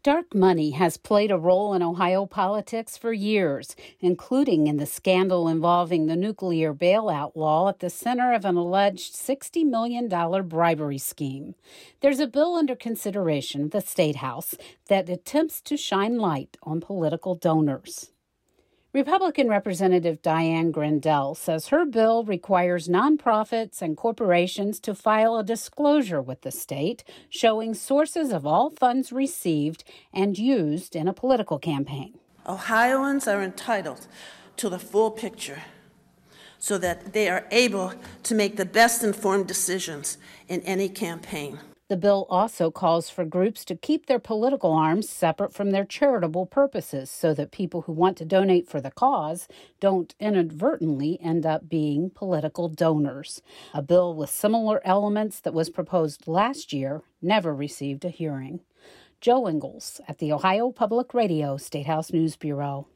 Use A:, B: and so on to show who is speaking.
A: Dark money has played a role in Ohio politics for years, including in the scandal involving the nuclear bailout law at the center of an alleged $60 million bribery scheme. There's a bill under consideration at the State House that attempts to shine light on political donors. Republican Representative Diane Grindell says her bill requires nonprofits and corporations to file a disclosure with the state showing sources of all funds received and used in a political campaign.
B: Ohioans are entitled to the full picture so that they are able to make the best informed decisions in any campaign.
A: The bill also calls for groups to keep their political arms separate from their charitable purposes so that people who want to donate for the cause don't inadvertently end up being political donors. A bill with similar elements that was proposed last year never received a hearing. Joe Ingles at the Ohio Public Radio State House News Bureau.